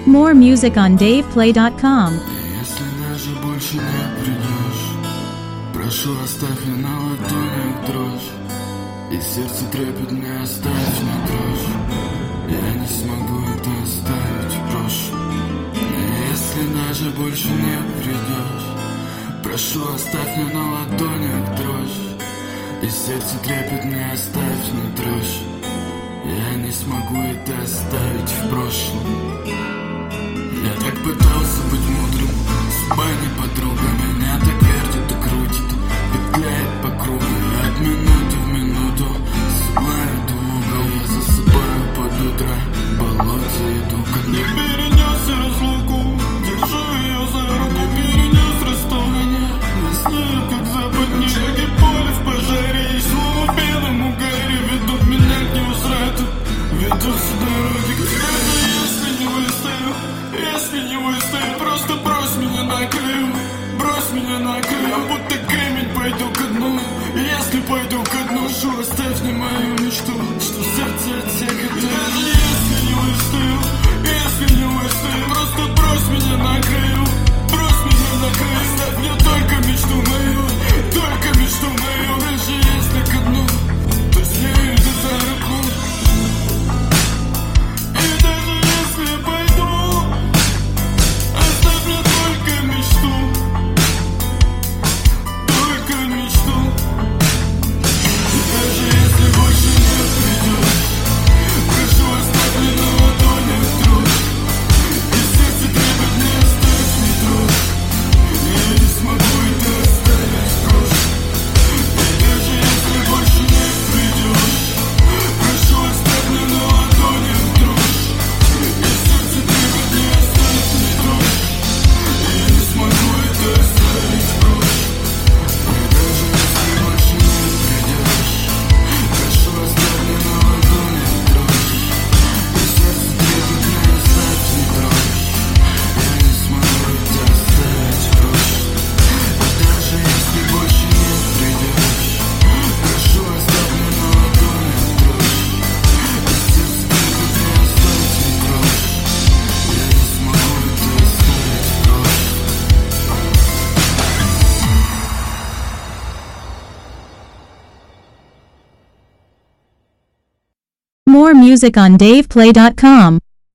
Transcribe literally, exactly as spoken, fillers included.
More music on dave play dot com. Если даже больше не придешь, прошу, оставь мне на ладонях дрожь, и сердце трепет, не оставь мне дрожь. Я не смогу это оставить в прошлом. Если даже больше не придешь, прошу, оставь мне на ладонях дрожь, и сердце трепет, не оставь мне дрожь. Я не смогу это оставить в прошлом. Я так пытался быть мудрым, судьба не подруга. Меня так вертит и крутит, петляет по кругу. Я от минуты в минуту ссылаю в угол. Я засыпаю под утро, в болоте иду. Как не перенес разлуку, держу ее за руку. Перенес расставание, яснею, как западни. Шаги поля в пожаре, и слово в белом угаре ведут меня к невозврату, ведут с дороги к свету. Если не выстою, если не выстою, просто брось меня на краю, брось меня на краю. Я будто камень пойду ко дну, если пойду ко дну, шо, оставь мне мою мечту, что сердце от всех это. Даже если не выстою, если не выстою, просто брось меня на краю, брось меня на краю. Оставь мне только мечту мою, только мечту мою. Даже если ко дну, то с ней иду за руку. И даже если пойду, оставь мне только мечту, только мечту. И даже если больше не придешь, прошу, оставь мне на ладонях дрожь, и сердце требует, не оставь мне дрожь. Я не смогу это оставить в прошлом. И даже если больше не придешь, прошу, оставь мне на ладонях дрожь, и сердце требует, не оставь мне дрожь. Я не смогу это оставить в прошлом. И даже если больше не придешь, прошу, оставь мне на ладонях дрожь, и сердце требует, не оставь мне дрожь. Я не смогу это оставить в прошлом. И даже если больше не придешь, прошу, оставь мне на ладонях дрожь, и сердце требует, не оставь мне дрожь. Я не смогу это оставить в прошлом. More music on dave play dot com.